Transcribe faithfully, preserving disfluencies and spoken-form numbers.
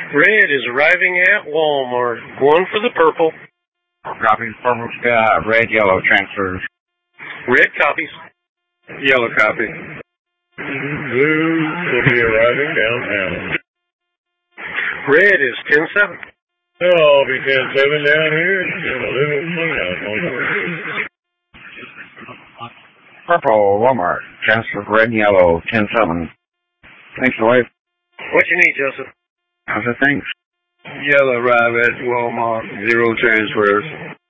Red is arriving at Walmart. One for the purple. Copies purple sky. Red, yellow transfers. Red copies. Yellow copy. Blue will be arriving downtown. Red is ten seven. Oh, I'll be ten seven down here. Got a little money out. Purple, Walmart. Transfer red and yellow, ten seven. Thanks, Lloyd. What you need, Joseph? How's it, thanks? Yellow arrive at Walmart. Zero transfers.